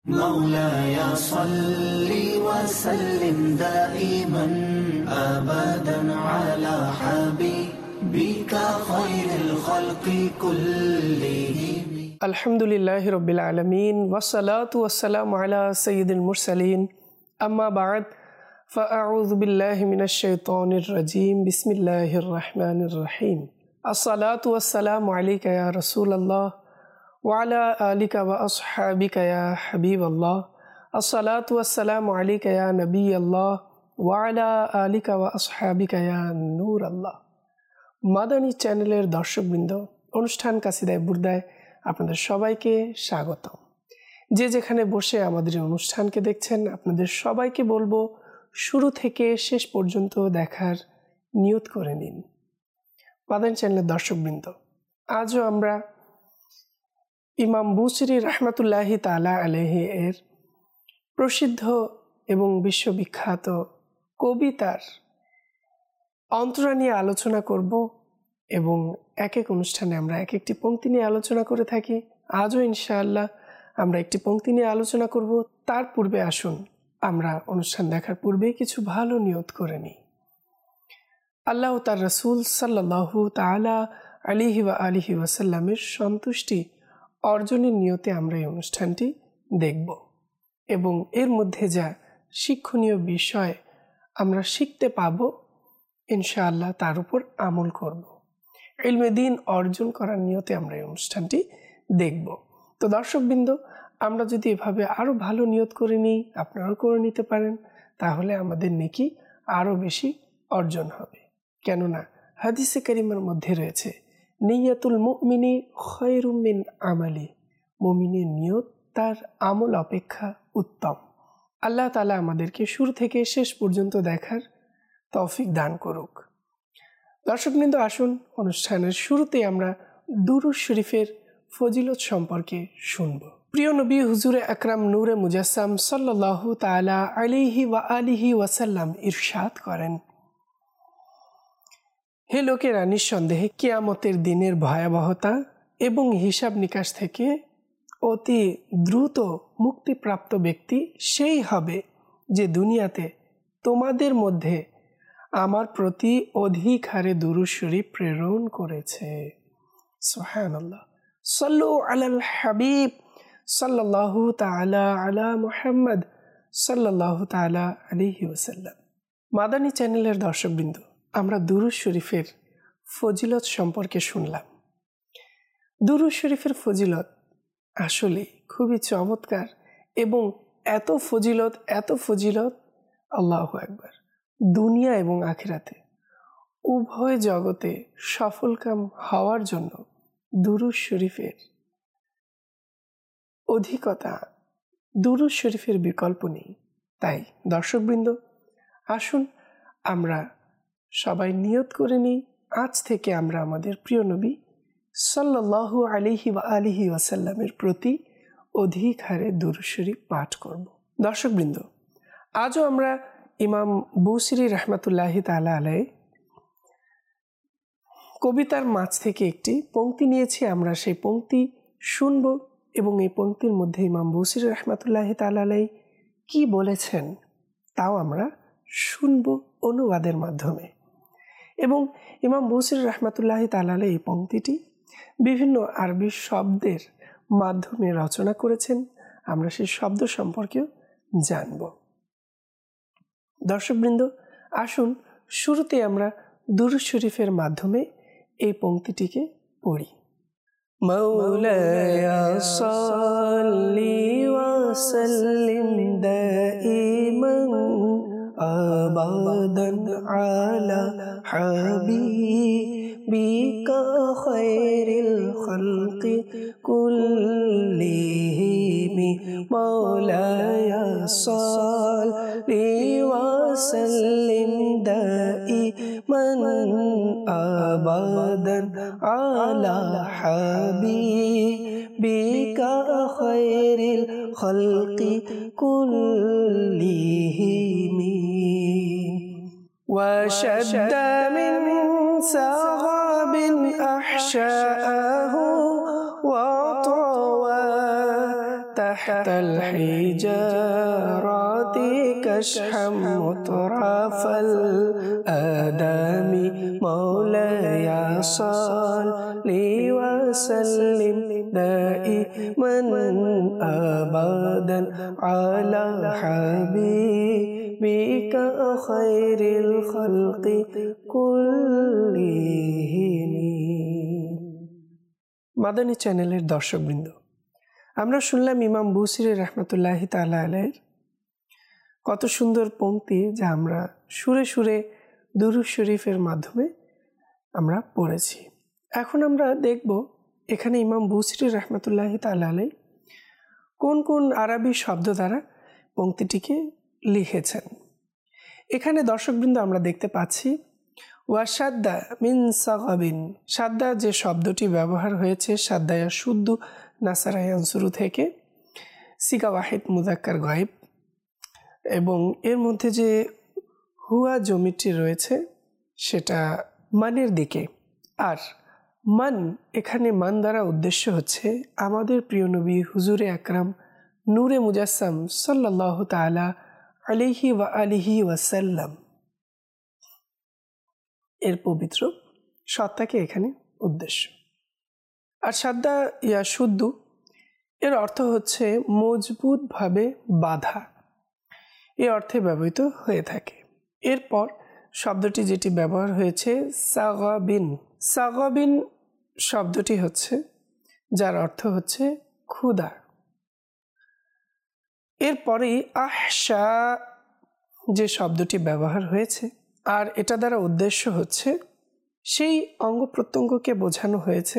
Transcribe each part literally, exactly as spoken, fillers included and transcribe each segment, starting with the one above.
مولاي صل وسلم دائما أبدا على حبيبك خير الخلق كلهم. الحمد لله رب العالمين والصلاة والسلام على سيد المرسلين أما بعد فأعوذ بالله من الشيطان الرجيم بسم الله الرحمن الرحيم الصلاة والسلام عليك يا رسول الله وعلى آلك وأصحابك يا حبيب الله الصلاة والسلام عليك يا نبي الله وعلى آلك وأصحابك يا نور الله. মাদানী চ্যানেলের দর্শকবৃন্দ, অনুষ্ঠান কাসিদায়ে বুরদায় আপনাদের সবাইকে স্বাগতম। যে যেখানে বসে আমাদের অনুষ্ঠানকে দেখছেন, আপনাদের সবাইকে বলবো শুরু থেকে শেষ পর্যন্ত দেখার নিয়ত করে নিন। মাদানী চ্যানেলের দর্শকবৃন্দ, আজও আমরা ইমাম বুসিরি রহমতুল্লাহি তাআলা আলাইহি এর প্রসিদ্ধ এবং বিশ্ববিখ্যাত কবিতার অন্তরা নিয়ে আলোচনা করব এবং এক এক অনুষ্ঠানে আমরা এক একটি পংক্তি নিয়ে আলোচনা করে থাকি। আজও ইনশাআল্লাহ আমরা একটি পংক্তি নিয়ে আলোচনা করব। তার পূর্বে আসুন আমরা অনুষ্ঠান দেখার পূর্বে কিছু ভালো নিয়ত করে নিই। আল্লাহ তার রাসূল সাল্লাল্লাহু তাআলা আলাইহি ওয়া আলিহি ওয়াসাল্লামের সন্তুষ্টি অর্জনের নিয়তে আমরা এই অনুষ্ঠানটি দেখব এবং এর মধ্যে যা শিক্ষণীয় বিষয় আমরা শিখতে পাব ইনশাআল্লাহ তার উপর আমল করব। ইলমে দ্বীন অর্জন করার নিয়তে আমরা এই অনুষ্ঠানটি দেখব। তো দর্শকবৃন্দ, আমরা যদি এভাবে আরও ভালো নিয়ত করে নিই, আপনারাও করে নিতে পারেন, তাহলে আমাদের নেকি আরও বেশি অর্জন হবে। কেননা হাদিসে কারিমার মধ্যে রয়েছে নিয়াতুল মুমিনি খায়রুম মিন আমালি, মুমিনের নিয়ত তার আমল অপেক্ষা উত্তম। আল্লাহ তাআলা আমাদেরকে শুরু থেকে শেষ পর্যন্ত দেখার তৌফিক দান করুক। দর্শকবৃন্দ, আসুন অনুষ্ঠানের শুরুতে আমরা দুরূদ শরীফের ফজিলত সম্পর্কে শুনব। প্রিয় নবী হুজুরে আকরাম নূরে মুজাসসাম সাল্লাল্লাহু তাআলা আলাইহি ওয়া আলিহি ওয়াসাল্লাম ইরশাদ করেন, হে লোকেরা, নিঃসন্দেহে কিয়ামতের দিনের ভয়াবহতা এবং হিসাব নিকাশ থেকে অতি দ্রুত মুক্তিপ্রাপ্ত ব্যক্তি সেই হবে যে দুনিয়াতে তোমাদের মধ্যে আমার প্রতি অধিক হারে দুরূদ শরীফ প্রেরণ করেছে। সুবহানাল্লাহ। সাল্লু আলাল হাবিব সাল্লাল্লাহু তাআলা আলা মুহাম্মদ সাল্লাল্লাহু তাআলা আলাইহি ওয়াসাল্লাম। মাদানী চ্যানেলের দর্শকবৃন্দ, আমরা দুরূদ শরীফের ফজিলত সম্পর্কে শুনলাম। দুরূদ শরীফের ফজিলত আসলে খুবই চমৎকার এবং এত ফজিলত এত ফজিলত আল্লাহু আকবার, দুনিয়া এবং আখিরাতে উভয় জগতে সফলকাম হওয়ার জন্য দুরূদ শরীফের অধিকতা, দুরূদ শরীফের বিকল্প নেই। তাই দর্শকবৃন্দ, আসুন আমরা সবাই নিয়ত করে নিই, আজ থেকে আমরা আমাদের প্রিয় নবী সাল্লাল্লাহু আলাইহি ওয়া আলিহি ওয়াসাল্লামের প্রতি অধিক হারে দুরূদ শরীফ পাঠ করব। দর্শকবৃন্দ, আজও আমরা ইমাম বুসিরি রহমতুল্লাহি তাআলা আলাইহি কবিতার মাঝ থেকে একটি পংক্তি নিয়েছি। আমরা সেই পংক্তি শুনব এবং এই পংক্তির মধ্যে ইমাম বুসিরি রহমতুল্লাহি তাআলা আলাইহি কি বলেছেন তাও আমরা শুনব অনুবাদের মাধ্যমে। এবং ইমাম বুসিরি রহমতুল্লাহি তাআলা আলাইহি এই পংক্তিটি বিভিন্ন আরবি শব্দের মাধ্যমে রচনা করেছেন। আমরা সেই শব্দ সম্পর্কেও জানব। দর্শকবৃন্দ, আসুন শুরুতে আমরা দুরূদ শরীফের মাধ্যমে এই পংক্তিটিকে পড়ি। মাওলায়া সাল্লি ওয়া সাল্লিম দাইমান আবাদান আলা হাবিবিকা খায়রিল খালকি কুল্লিহিম। মাওলায়া সাল্লি ওয়া সাল্লিম দাইমান আবাদান আলা হাবিবিকা খায়রিল খালকি কুল্লিহিম। وشد من سحاب أحشاءه وطوى تحت الحجارات كشحا مطرف الآدم مولاي صل وسلم دائما أبدا على حبيبك خير الخلق كلهم। মাদানী চ্যানেলের দর্শকবৃন্দ, আমরা শুনলাম ইমাম বুসিরি রহমতুল্লাহি তাআলা আলাইহির কত সুন্দর পংক্তি, যা আমরা সুরে সুরে দুরূদ শরীফের মাধ্যমে আমরা পড়েছি। এখন আমরা দেখব এখানে ইমাম বুসিরি রহমতুল্লাহি তাআলা আলাইহি কোন কোন আরবি শব্দ দ্বারা পংক্তিটিকে লিখেছেন। এখানে দর্শকবৃন্দ আমরা দেখতে পাচ্ছি ওয়াসাদ্দা মিন সাগাবিন, সাদ্দা যে শব্দটি ব্যবহার হয়েছে সাদ্দায়া শুদ্ধ নাসারায়ান শুরু থেকে সিগা ওয়াহিদ মুযাক্কার গায়েব, এবং এর মধ্যে যে হুয়া জমিটি রয়েছে সেটা মানের দিকে। আর মান, এখানে মান দ্বারা উদ্দেশ্য হচ্ছে আমাদের প্রিয় নবী হুজুরে আকরাম নূরে মুজাসসাম সাল্লাল্লাহু তাআলা আলাইহি ওয়া আলিহি ওয়াসাল্লাম এর পবিত্র সত্তাকে এখানে উদ্দেশ্য। আর সাদ্দা ইয়া শুদ্ধ এর অর্থ হচ্ছে মজবুতভাবে বাঁধা, এ অর্থে ব্যবহৃত হয়ে থাকে। এরপর শব্দটি যেটি ব্যবহার হয়েছে সাগাবিন, সাগাবিন শব্দটি হচ্ছে যার অর্থ হচ্ছে ক্ষুধা। এরপরেই আহশা যে শব্দটি ব্যবহার হয়েছে, আর এটা দ্বারা উদ্দেশ্য হচ্ছে সেই অঙ্গ প্রত্যঙ্গকে বোঝানো হয়েছে,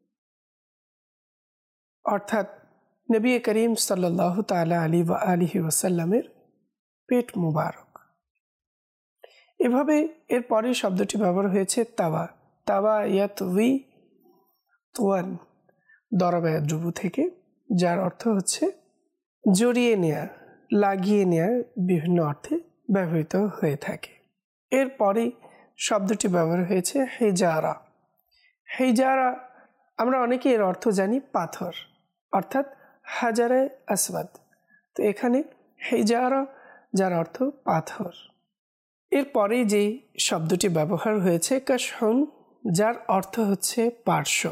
অর্থাৎ নবী করিম সাল্লাল্লাহু তাআলা আলাইহি ওয়া আলিহি ওয়াসাল্লামের পেট মুবারক। এভাবে এর পরে শব্দটি ব্যবহার হয়েছে তাওয়া, তাওয়া ইয়াতউই তোয়ান, দরবা দ্রুবু থেকে, যার অর্থ হচ্ছে জড়িয়ে নেয়া, লাগিয়ে নেয়া, বিভিন্ন অর্থে ব্যবহৃত হয়ে থাকে। এরপরে শব্দটি ব্যবহার হয়েছে হিজারা। হিজারা আমরা অনেকে এর অর্থ জানি পাথর, অর্থাৎ হাজারে আসওয়াদ। তো এখানে হিজারা যার অর্থ পাথর। এরপরে যে শব্দটি ব্যবহার হয়েছে কাশহুন, যার অর্থ হচ্ছে পার্শ্ব।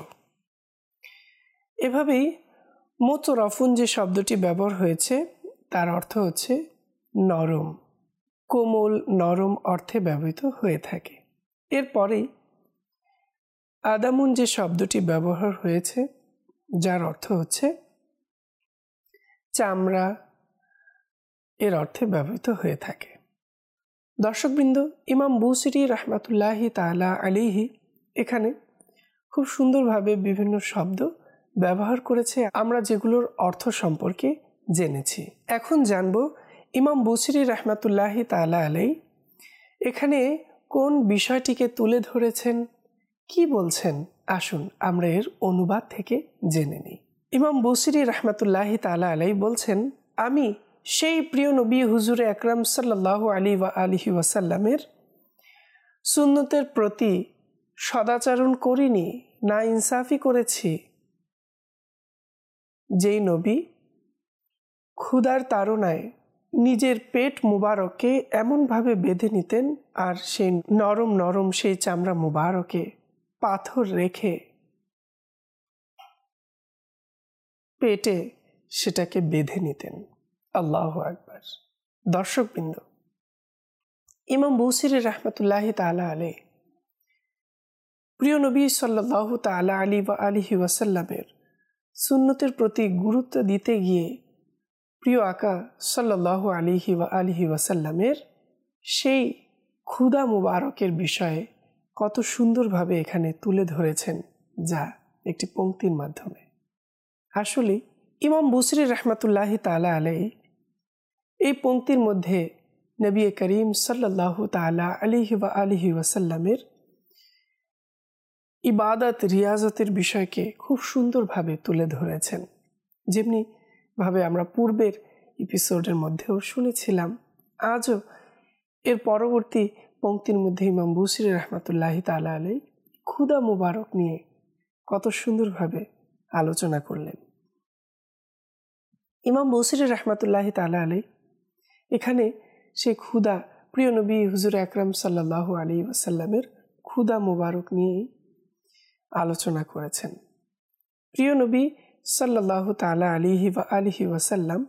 এভাবেই মুতরাফুন যে শব্দটি ব্যবহার হয়েছে তার অর্থ হচ্ছে নরম, কোমল, নরম অর্থে ব্যবহৃত হয়ে থাকে। এরপরেই আদামুন যে শব্দটি ব্যবহার হয়েছে যার অর্থ হচ্ছে চামড়া, এর অর্থে ব্যবহৃত হয়ে থাকে। দর্শকবৃন্দ, ইমাম বুসিরি রহমতুল্লাহি তাআলা আলাইহি এখানে খুব সুন্দরভাবে বিভিন্ন শব্দ ব্যবহার করেছে, আমরা যেগুলোর অর্থ সম্পর্কে জেনেছি। এখন জানব ইমাম বুসিরি রহমতুল্লাহি তাআলা আলাইহি এখানে কোন বিষয়টিকে তুলে ধরেছেন, কি বলছেন। আসুন আমরা এর অনুবাদ থেকে জেনে নিই। ইমাম বুসিরি রহমতুল্লাহি তাআলা আলাইহি বলছেন, আমি সেই প্রিয় নবী হুজুরে আকরাম সাল্লাল্লাহু আলাইহি ওয়া আলিহি ওয়াসাল্লামের সুন্নতের প্রতি সদাচরণ করিনি, না ইনসাফি করেছি, যেই নবী ক্ষুধার তাড়নায় নিজের পেট মুবারককে এমনভাবে বেঁধে নিতেন আর সেই নরম নরম সেই চামড়া মুবারকে পাথর রেখে পেটে সেটাকে বেঁধে নিতেন। আল্লাহু আকবার। দর্শকবৃন্দ, ইমাম বুসিরি রহমতুল্লাহি তাআলা আলাইহি প্রিয় নবী সাল্লাল্লাহু তাআলা আলাইহি ওয়া আলিহি ওয়াসাল্লামের সুন্নতের প্রতি গুরুত্ব দিতে গিয়ে প্রিয় আকা সাল্লাল্লাহু আলাইহি ওয়া আলিহি ওয়াসাল্লামের সেই ক্ষুধা মুবারকের বিষয়ে কত সুন্দরভাবে এখানে তুলে ধরেছেন, যা একটি পংক্তির মাধ্যমে। আসলে ইমাম বুসিরি রহমতুল্লাহি তাআলা আলাইহি এই পংক্তির মধ্যে নবী করিম সাল্লাল্লাহু তাআলা আলাইহি ওয়া আলিহি ওয়াসাল্লামের ইবাদত রিয়াজতের বিষয়কে খুব সুন্দরভাবে তুলে ধরেছেন, যেমনি ভাবে আমরা পূর্বের এপিসোডের মধ্যেও শুনেছিলাম। আজও এর পরবর্তী পংক্তির মধ্যে ইমাম বুসিরি রহমতুল্লাহি তাআলা আলাইহি ক্ষুধা মুবারক নিয়ে কত সুন্দরভাবে আলোচনা করলেন। ইমাম বসরি রহমতুল্লাহি তাআলা আলাইহি এখানে সেই ক্ষুধা প্রিয় নবী হুজুর আকরাম সাল্লাল্লাহু আলাইহি ওয়াসাল্লামের ক্ষুধা মোবারক নিয়ে আলোচনা করেছেন। প্রিয় নবী সাল্লাল্লাহু তাআলা আলাইহি ওয়া আলিহি ওয়াসাল্লাম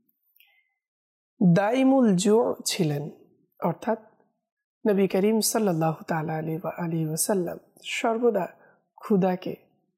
দাইমুল জু ছিলেন, অর্থাৎ নবী করিম সাল্লাল্লাহু তাআলা আলাইহি ওয়া আলিহি ওয়াসাল্লাম সর্বদা ক্ষুধাকে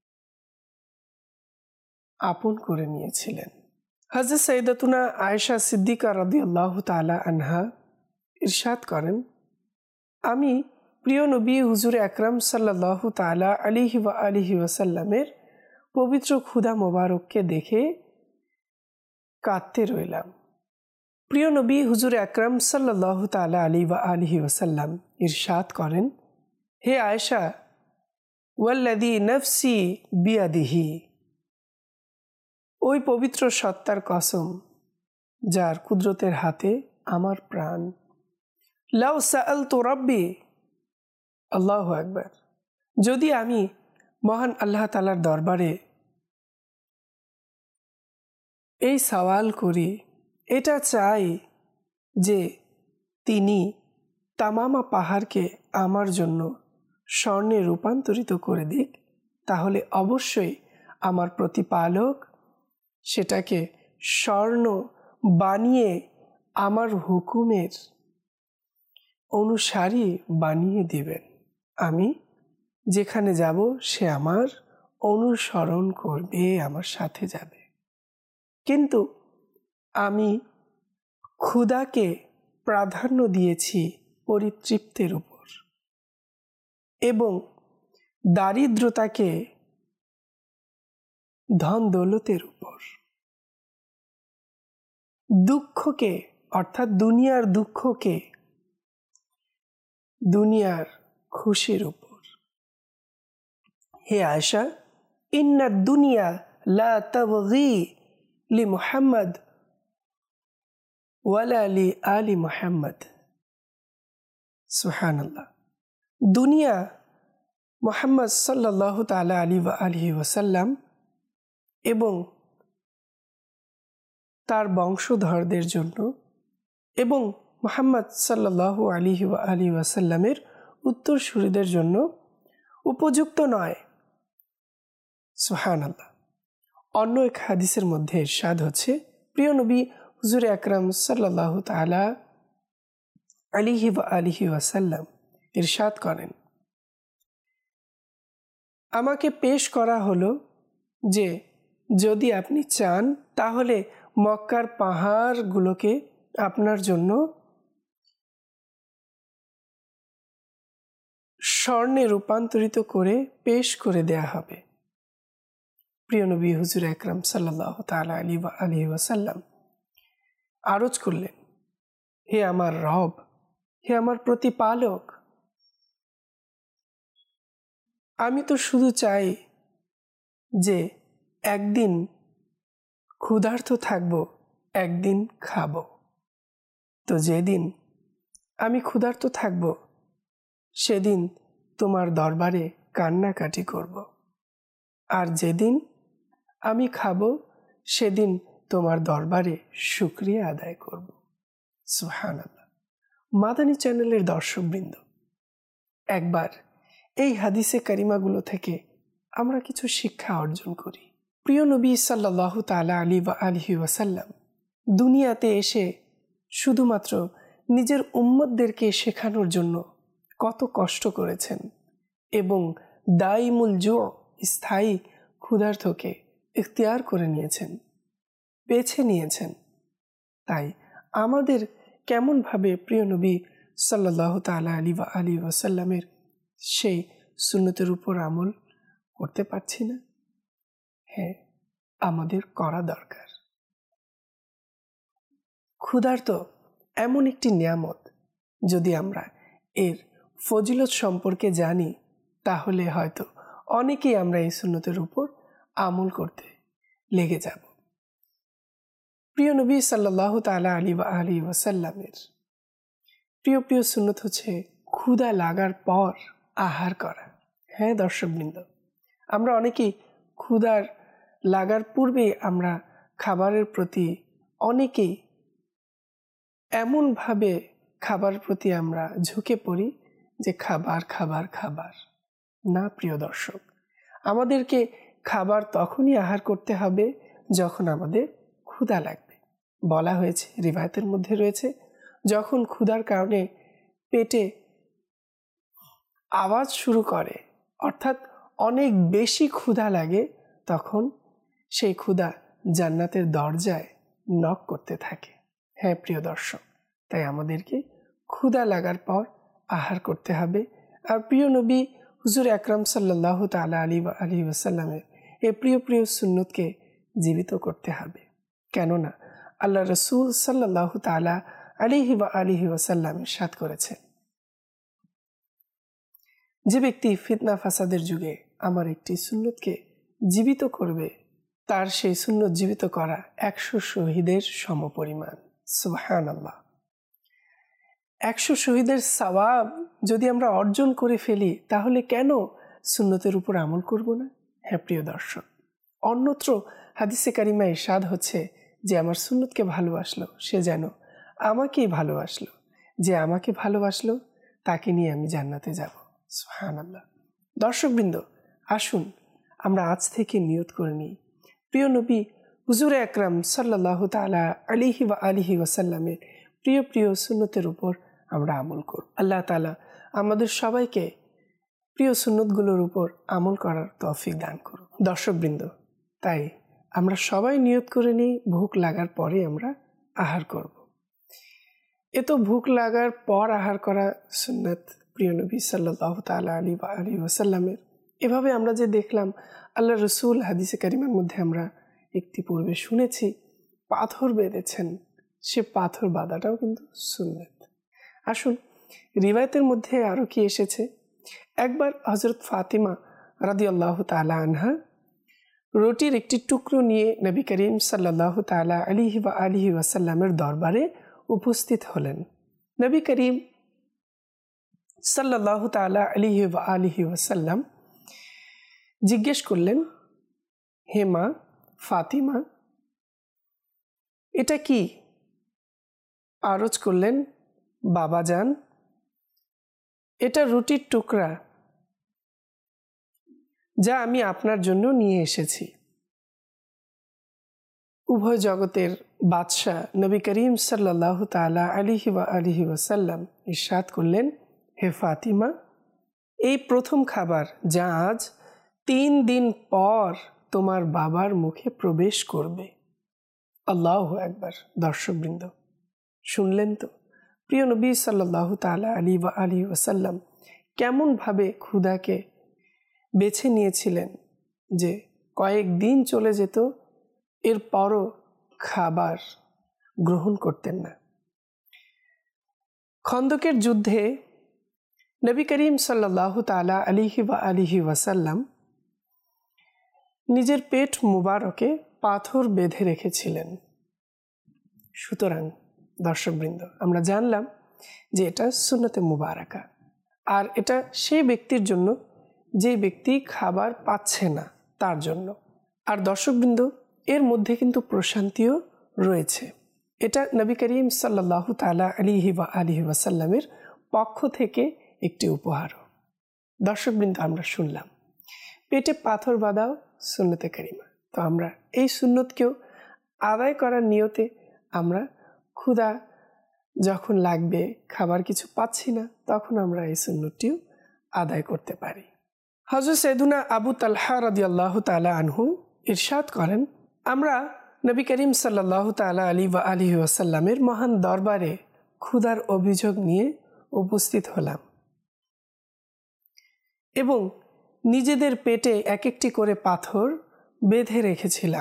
আপন করে নিয়েছিলেন। হযরত সাইয়্যিদাতুনা আয়েশা সিদ্দিকা রাদিয়াল্লাহু তাআলা আনহা ইরশাদ করেন, আমি প্রিয় নবী হুজুর আকরাম সাল্লাল্লাহু তাআলা আলাইহি ওয়া আলিহি ওয়াসাল্লামের পবিত্র ক্ষুধা মোবারককে দেখে কাঁদতে রইলাম। প্রিয় নবী হুজুর আকরাম সাল্লাল্লাহু তাআলা আলাইহি ওয়া আলিহি ওয়াসাল্লাম ইরশাদ করেন, হে আয়েশা, ওয়াল্লাযী নাফসি বিয়াদিহি, ওই পবিত্র সত্তার কসম যার কুদরতের হাতে আমার প্রাণ, লাউ সাআলতু রাব্বি, আল্লাহু আকবার, যদি আমি মহান আল্লাহ তাআলার দরবারে এই সওয়াল করি, এটা চাই যে তিনি তামামা পাহাড়কে আমার জন্য স্বর্ণে রূপান্তরিত করে দিক, তাহলে অবশ্যই আমার প্রতিপালক সেটাকে স্বর্ণ বানিয়ে আমার হুকুমের অনুসারী বানিয়ে দিবেন। আমি যেখানে যাব সে আমার অনুসরণ করবে, আমার সাথে যাবে। কিন্তু আমি ক্ষুধাকে প্রাধান্য দিয়েছি পরিতৃপ্তির উপর এবং দারিদ্রতাকে ধন দৌলতের উপর, দুঃখকে অর্থাৎ দুনিয়ার দুঃখকে দুনিয়ার খুশির উপর। হে আয়েশা, ইন্না দুনিয়া লা তাবগি লি মুহাম্মদ ওয়ালা লি আলি মুহাম্মদ। সুবহানাল্লাহ। দুনিয়া মুহাম্মদ সাল্লাল্লাহু তাআলা আলাইহি ওয়া আলিহি ওয়াসাল্লাম এবং তার বংশধরদের জন্য এবং মুহাম্মদ সাল্লাল্লাহু আলাইহি ওয়া আলিহি ওয়াসাল্লামের উত্তরসূরিদের জন্য উপযুক্ত নয়। সুবহানাল্লাহ। অন্য এক হাদিসের মধ্যে ইরশাদ হচ্ছে, প্রিয় নবী হুজুর আকরাম সাল্লাল্লাহু তাআলা আলাইহি ওয়া আলিহি ওয়াসাল্লাম ইরশাদ করেন, আমাকে পেশ করা হলো যে যদি আপনি চান তাহলে মক্কার পাহাড়গুলোকে আপনার জন্য স্বর্ণে রূপান্তরিত করে পেশ করে দেয়া হবে। প্রিয় নবী হুজুর আকরাম সাল্লাল্লাহু তাআলা আলাইহি ওয়া আলিহি ওয়াসাল্লাম আরজ করলেন, হে আমার রব, হে আমার প্রতিপালক, আমি তো শুধু চাই যে একদিন ক্ষুধার্ত থাকব, একদিন খাব। তো যেদিন আমি ক্ষুধার্ত থাকব সেদিন তোমার দরবারে কান্নাকাটি করব, আর যেদিন আমি খাব সেদিন তোমার দরবারে শুকরিয়া আদায় করব। সুবহানাল্লাহ। মাদানী চ্যানেলের দর্শকবৃন্দ, একবার এই হাদিসে কারিমাগুলো থেকে আমরা কিছু শিক্ষা অর্জন করি। প্রিয় নবী সাল্লাল্লাহু তাআলা আলাইহি ওয়া আলিহি ওয়াসাল্লাম দুনিয়াতে এসে শুধুমাত্র নিজের উম্মতদেরকে শেখানোর জন্য কত কষ্ট করেছেন এবং দাইমুল জু, স্থায়ী ক্ষুধার্তকে ইখতিয়ার করে নিয়েছেন, বেছে নিয়েছেন। তাই আমাদের কেমনভাবে প্রিয় নবী সাল্লাল্লাহু তাআলা আলাইহি ওয়া আলিহি ওয়াসাল্লামের সেই সুন্নতের উপর আমল করতে পারছি না? হ্যাঁ, আমাদের করা দরকার। ক্ষুধার্ত এমন একটি নিয়ামত, যদি আমরা এর ফজিলত সম্পর্কে জানি তাহলে হয়তো অনেকেই আমরা এই সুন্নতের উপর আমল করতে লেগে যাব। প্রিয় নবী সাল্লাল্লাহু তাআলা আলাইহি ওয়া আলিহি ওয়াসাল্লামের প্রিয় প্রিয় সুন্নত হচ্ছে ক্ষুধা লাগার পর আহার করা। হ্যাঁ দর্শকবৃন্দ, আমরা অনেকেই ক্ষুধার লাগার পূর্বেই আমরা খাবারের প্রতি অনেকেই এমনভাবে খাবারের প্রতি আমরা ঝুঁকে পড়ি যে খাবার খাবার খাবার। না প্রিয় দর্শক, আমাদেরকে খাবার তখনই আহার করতে হবে যখন আমাদের ক্ষুধা লাগবে। বলা হয়েছে, রিবায়াতের মধ্যে রয়েছে, যখন ক্ষুধার কারণে পেটে আওয়াজ শুরু করে, অর্থাৎ অনেক বেশি ক্ষুধা লাগে, তখন সেই ক্ষুধা জান্নাতের দরজায় নক করতে থাকে। হ্যাঁ প্রিয় দর্শক, তাই আমাদেরকে ক্ষুধা লাগার পর আহার করতে হবে। আর প্রিয় নবী হুজুর আকরাম সাল্লাল্লাহু তাআলা আলাইহি ওয়া আলিহি ওয়াসাল্লামের এই প্রিয় প্রিয় সুন্নতকে জীবিত করতে হবে। কেননা আল্লাহ রসুল সাল্লাল্লাহু তাআলা আলাইহি ওয়া আলিহি ওয়াসাল্লাম ইরশাদ করেছেন, যে ব্যক্তি ফিতনা ফাসাদের যুগে আমার একটি সুন্নতকে জীবিত করবে, তার সেই সুন্নত জীবিত করা একশো শহীদের সমপরিমাণ। সুবহানাল্লাহ। একশো শহীদের সওয়াব যদি আমরা অর্জন করে ফেলি, তাহলে কেন সুন্নতের উপর আমল করব না? হ্যাঁ প্রিয় দর্শক, অন্যত্র হাদিসে কারিমা ইরশাদ হচ্ছে যে আমার সুন্নতকে ভালোবাসলো সে যেন আমাকেই ভালোবাসলো, যে আমাকে ভালোবাসলো তাকে নিয়ে আমি জান্নাতে যাব। সুবহানাল্লাহ। দর্শকবৃন্দ, আসুন আমরা আজ থেকে নিয়ত করে নিই, প্রিয় নবী হুজুর আকরাম সাল্লাল্লাহু তাআলা আলাইহি ওয়া আলিহি ওয়াসাল্লামের প্রিয় প্রিয় সুন্নতের উপর আমরা আমল করব। আল্লাহ তাআলা আমাদের সবাইকে প্রিয় সুন্নতগুলোর উপর আমল করার তৌফিক দান করুন। দর্শকবৃন্দ, তাই আমরা সবাই নিয়ত করে নিই, ভুখ লাগার পরে আমরা আহার করব। এ তো ভুখ লাগার পর আহার করা সুন্নত প্রিয় নবী সাল্লাল্লাহু তাআলা আলাইহি ওয়াসাল্লামের। এভাবে আমরা যে দেখলাম, আল্লাহ রসুল হাদিসে কারিমার মধ্যে আমরা একটি পূর্বে শুনেছি পাথর বেঁধেছেন, সে পাথর বাঁধাটাও কিন্তু সুন্নত। আসুন, রিওয়ায়াতের মধ্যে আরও কি এসেছে, একবার হযরত ফাতিমা রাদিয়াল্লাহু তাআলা আনহা রুটির একটি টুকরো নিয়ে নবী করিম সাল্লাল্লাহু তাআলা আলাইহি ওয়া আলিহি ওয়াসাল্লামের দরবারে উপস্থিত হলেন। নবী করিম সাল্লাল্লাহু তাআলা আলাইহি ওয়া আলিহি ওয়াসাল্লাম জিজ্ঞেস করলেন, হে মা ফাতিমা, এটা কি? আরজ করলেন, বাবা যান, এটা রুটির টুকরা যা আমি আপনার জন্য নিয়ে এসেছি। উভয় জগতের বাদশাহ নবী করিম সাল্লাল্লাহু তাআলা আলাইহি ওয়া আলিহি ওয়াসাল্লাম ইরশাদ করলেন, হে ফাতিমা, এই প্রথম খাবার যা আজ তিন দিন পর তোমার বাবার মুখে প্রবেশ করবে। আল্লাহু আকবার। দর্শকবৃন্দ, শুনলেন তো প্রিয় নবী সাল্লাল্লাহু তাআলা আলাইহি ওয়া আলিহি ওয়াসাল্লাম কেমনভাবে ক্ষুধাকে বেছে নিয়েছিলেন, যে কয়েকদিন চলে যেত এরপরও খাবার গ্রহণ করতেন না। খন্দকের যুদ্ধে নবী করিম সাল্লাল্লাহু তাআলা আলাইহি ওয়া আলিহি ওয়াসাল্লাম নিজের পেট মুবারকে পাথর বেঁধে রেখেছিলেন। সুতরাং দর্শকবৃন্দ, আমরা জানলাম যে এটা সুন্নতে মুবারাকা, আর এটা সেই ব্যক্তির জন্য যে ব্যক্তি খাবার পাচ্ছে না তার জন্য। আর দর্শকবৃন্দ, এর মধ্যে কিন্তু প্রশান্তিও রয়েছে। এটা নবী করিম সাল্লাল্লাহু তাআলা আলাইহি ওয়া আলিহি ওয়াসাল্লামের পক্ষ থেকে একটি উপহারও। দর্শকবৃন্দ, আমরা শুনলাম পেটে পাথর বাঁধাও সুন্নতে কারিমা। তো আমরা এই সুন্নতকেও আদায় করার নিয়তে আমরা ক্ষুধা যখন লাগবে, খাবার কিছু পাচ্ছি না, তখন আমরা এই সুন্নতটিও আদায় করতে পারি। হযরত সাইয়্যিদুনা আবু তালহা রাদিয়াল্লাহু তাআলা আনহু ইরশাদ করেন, আমরা নবী করিম সাল্লাল্লাহু তাআলা আলাইহি ওয়া আলিহি ওয়াসাল্লামের মহান দরবারে ক্ষুধার অভিযোগ নিয়ে উপস্থিত হলাম এবং নিজেদের পেটে এক একটি করে পাথর বেঁধে রেখেছিলাম।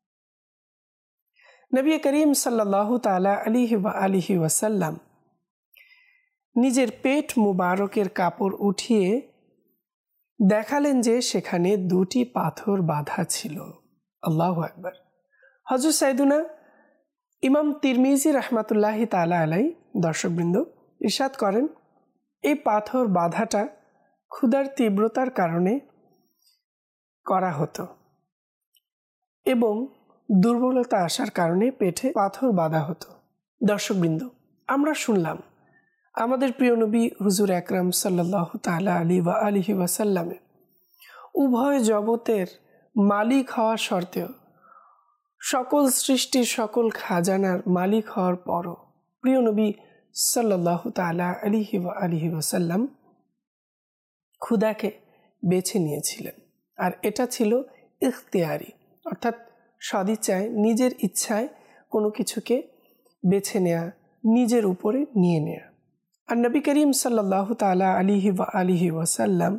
নবী করিম সাল্লাল্লাহু তাআলা আলাইহি ওয়া আলিহি ওয়াসাল্লাম নিজের পেট মুবারকের কাপড় উঠিয়ে দেখালেন যে সেখানে দুটি পাথর বাঁধা ছিল। আল্লাহু আকবার। হযরত সাইয়্যিদুনা ইমাম তিরমিজি রাহমাতুল্লাহি তাআলা আলাইহি দর্শকবৃন্দ ইরশাদ করেন, এই পাথর বাঁধাটা ক্ষুধার তীব্রতার কারণে করা হতো এবং দুর্বলতা আসার কারণে পেটে পাথর বাঁধা হতো। দর্শকবৃন্দ, আমরা শুনলাম আমাদের প্রিয় নবী হুজুর আকরাম সাল্লাল্লাহু তাআলা আলাইহি ওয়া আলিহি ওয়াসাল্লামের উভয় জগতের মালিক হওয়া সত্ত্বেও, সকল সৃষ্টির সকল খাজানার মালিক হওয়ার পরও প্রিয় নবী সাল্লাল্লাহু তাআলা আলাইহি ওয়া আলিহি ওয়াসাল্লাম ক্ষুধাকে বেছে নিয়েছিলেন। আর এটা ছিল ইখতিয়ারি, অর্থাৎ সদিচ্ছায়, নিজের ইচ্ছায় কোনো কিছুকে বেছে নেয়া, নিজের উপরে নিয়ে নেয়া। আর নবী করিম সাল্লাল্লাহু তাআলা আলাইহি ওয়া আলিহি ওয়াসাল্লাম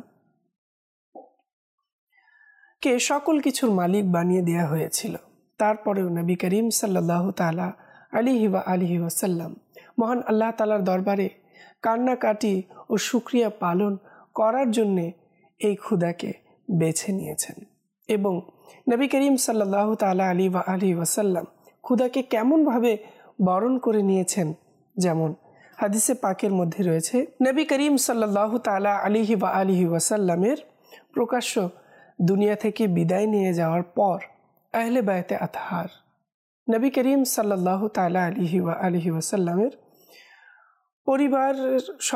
কে সকল কিছুর মালিক বানিয়ে দেয়া হয়েছিল। তারপরেও নবী করিম সাল্লাল্লাহু তাআলা আলাইহি ওয়া আলিহি ওয়াসাল্লাম মহান আল্লাহ তাআলার দরবারে কান্নাকাটি ও শুকরিয়া পালন করার জন্যে এই ক্ষুধাকে বেছে নিয়েছেন। এবং নবী করিম সাল্লাল্লাহু তাআলা আলাইহি ওয়া আলিহি ওয়াসাল্লাম ক্ষুধাকে কেমনভাবে বরণ করে নিয়েছেন, যেমন হাদিসে পাকের মধ্যে রয়েছে নবী করিম সাল্লাল্লাহু তাআলা আলাইহি ওয়া আলিহি ওয়াসাল্লামের প্রকাশ্য দুনিয়া থেকে বিদায় নিয়ে যাওয়ার পর আহলে বায়তে আতহার নবী করিম সাল্লাল্লাহু তাআলা আলাইহি ওয়া আলিহি ওয়াসাল্লামের পরিবারের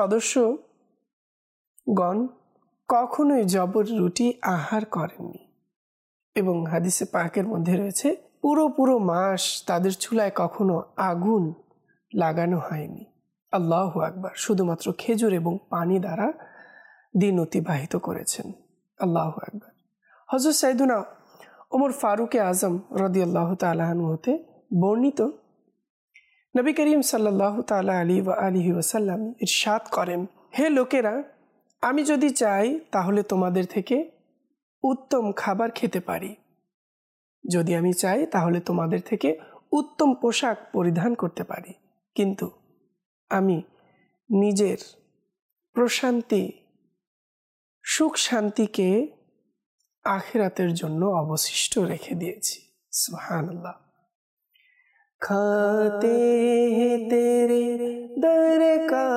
সদস্যগণ কখনোই জবর রুটি আহার করেননি। এবং হাদিসে পাকের মধ্যে রয়েছে পুরো পুরো মাস তাদের চুলায় কখনো আগুন লাগানো হয়নি। আল্লাহু আকবার। শুধুমাত্র খেজুর এবং পানি দ্বারা দিন অতিবাহিত করেছেন। আল্লাহু আকবার। হযরত সাইয়েদুনা ওমর ফারুকে আজম রাদিয়াল্লাহু তাআলা আনহু হতে বর্ণিত, নবী করিম সাল্লাল্লাহু তাআলা আলাইহি ওয়া আলিহি ওয়াসাল্লাম ইরশাদ করেন, হে লোকেরা, আমি যদি চাই তাহলে তোমাদের থেকে উত্তম খাবার খেতে পারি, যদি আমি চাই তাহলে তোমাদের থেকে উত্তম পোশাক পরিধান করতে পারি, কিন্তু আমি নিজের প্রশান্তি, সুখ শান্তিকে আখিরাতের জন্য অবশিষ্ট রেখে দিয়েছি। সুবহানাল্লাহ। খাতে हैं तेरे दर का,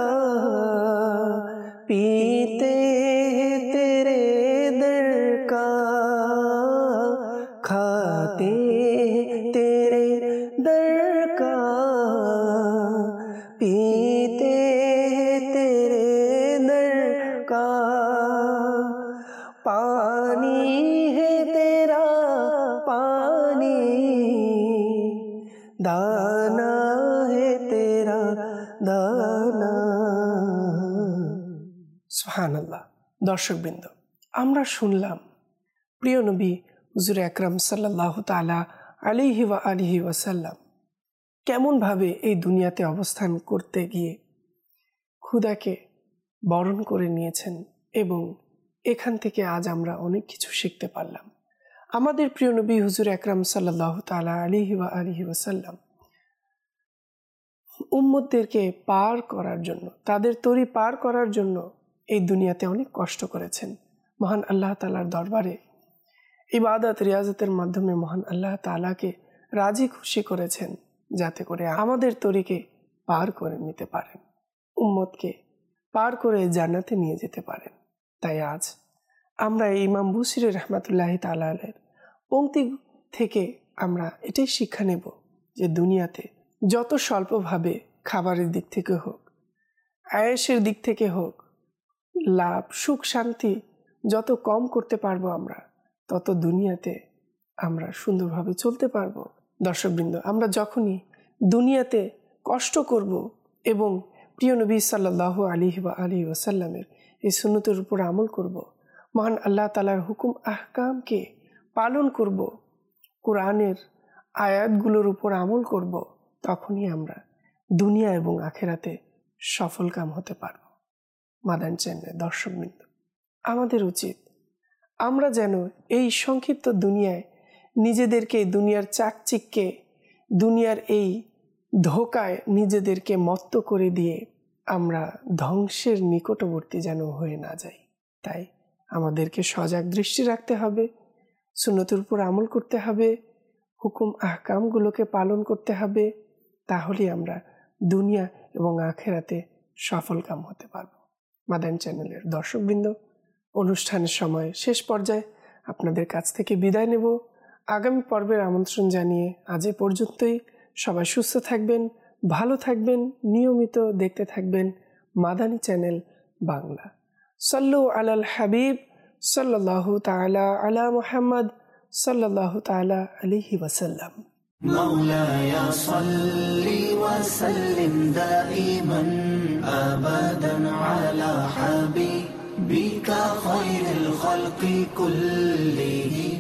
पीते हैं तेरे दर का, खाते हैं तेरे दर का, पीते हैं तेरे दर का, पानी है तेरा पानी, दाना है तेरा दाना। সুবহানাল্লাহ। দর্শকবৃন্দ, আমরা শুনলাম প্রিয় নবী হুজুর আকরাম সাল্লাল্লাহু তাআলা আলাইহি ওয়া আলিহি ওয়াসাল্লাম কেমনভাবে এই দুনিয়াতে অবস্থান করতে গিয়ে ক্ষুধাকে বরণ করে নিয়েছেন, এবং এখান থেকে আজ আমরা অনেক কিছু শিখতে পারলাম। আমাদের প্রিয় নবী হুজুর আকরাম সাল্লাল্লাহু তাআলা আলাইহি ওয়া আলিহি ওয়াসাল্লাম উম্মতদেরকে পার করার জন্য, তাদের তরি পার করার জন্য এই দুনিয়াতে অনেক কষ্ট করেছেন। মহান আল্লাহ তাআলার দরবারে ইবাদত রিয়াজতের মাধ্যমে মহান আল্লাহ তাআলাকে রাজি খুশি করেছেন, যাতে করে আমাদের তরিকে পার করে নিতে পারেন, উম্মতকে পার করে জান্নাতে নিয়ে যেতে পারেন। তাই আজ আমরা ইমাম বুসিরি রাহমাতুল্লাহি তাআলা আলাইহির পংক্তি থেকে আমরা এটাই শিক্ষা নেব যে দুনিয়াতে যত স্বল্পভাবে খাবারের দিক থেকে হোক, আয়েশের দিক থেকে হোক, লাভ, সুখ, শান্তি যত কম করতে পারবো আমরা, তত দুনিয়াতে আমরা সুন্দরভাবে চলতে পারবো। দর্শকবৃন্দ, আমরা যখনই দুনিয়াতে কষ্ট করব এবং প্রিয় নবী সাল্লাল্লাহু আলাইহি ওয়া আলিহি ওয়াসাল্লামের এই সুন্নতের উপর আমল করব, মহান আল্লাহ তাআলার হুকুম আহকামকে পালন করব, কোরআনের আয়াতগুলোর উপর আমল করব, তখনই আমরা দুনিয়া এবং আখেরাতে সফল কাম হতে পারব। মাদান চ্যানেলের দর্শকবৃন্দ, আমাদের উচিত আমরা যেন এই সংক্ষিপ্ত দুনিয়ায় নিজেদেরকে, দুনিয়ার চাকচিক্যে, দুনিয়ার এই ধোকায় নিজেদেরকে মত্ত করে দিয়ে আমরা ধ্বংসের নিকটবর্তী যেন হয়ে না যাই। তাই আমাদেরকে সজাগ দৃষ্টি রাখতে হবে, সুন্নতের উপর আমল করতে হবে, হুকুম আহকামগুলোকে পালন করতে হবে, তাহলেই আমরা দুনিয়া এবং আখেরাতে সফল কাম হতে পারব। মাদান চ্যানেলের দর্শকবৃন্দ, অনুষ্ঠানের সময় শেষ পর্যায়ে আপনাদের কাছ থেকে বিদায় নেব। আগামী পর্বের আমন্ত্রণ জানিয়ে আজ এ পর্যন্তই। সবাই সুস্থ থাকবেন, ভালো থাকবেন, নিয়মিত দেখতে থাকবেন মাদানী চ্যানেল বাংলা। সাল্লু আলাল হাবিব সাল্লাল্লাহু তাআলা আলা মুহাম্মদ সাল্লাল্লাহু তাআলা আলাইহি ওয়াসাল্লাম। مولاي صل وسلم دائما أبدا على حبيبك خير الخلق كلهم.